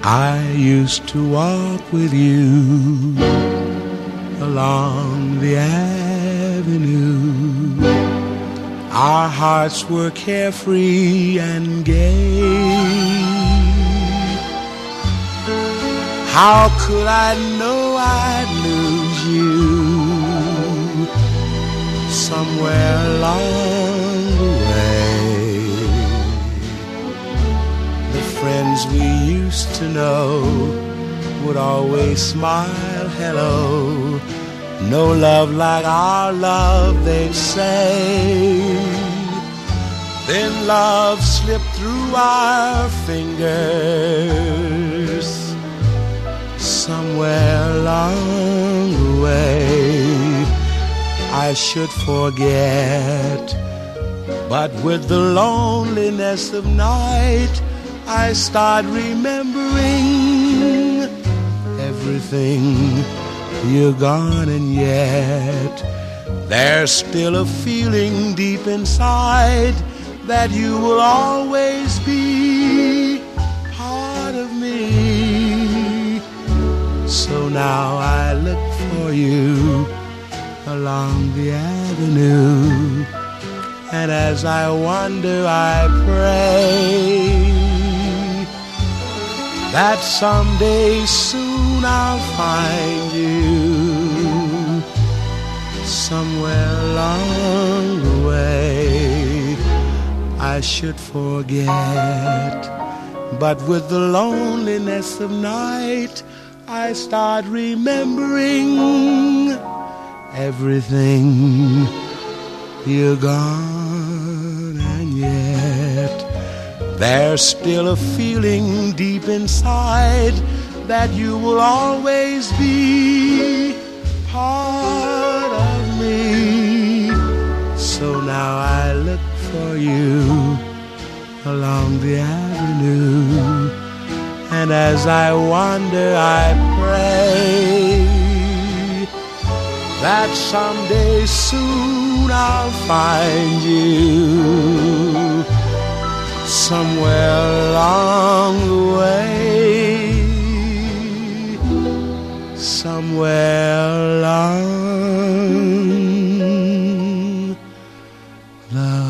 I used to walk with you along the avenue. Our hearts were carefree and gay. How could I know I'd lose you somewhere along the way? The friends we used to know would always smile hello. No love like our love, they'd say. Then love slipped through our fingers somewhere along the way. I should forget, but with the loneliness of night, I start remembering everything. You're gone, and yet there's still a feeling deep inside that you will always be part of me. So now I look for you along the avenue, and as I wander I pray that someday soon I'll find you somewhere along the way. I should forget, but with the loneliness of night, I start remembering everything. You're gone, and yet there's still a feeling deep inside that you will always be part of me. So now I look for you along the avenue, and as I wander I pray that someday soon I'll find you somewhere along the way, somewhere along the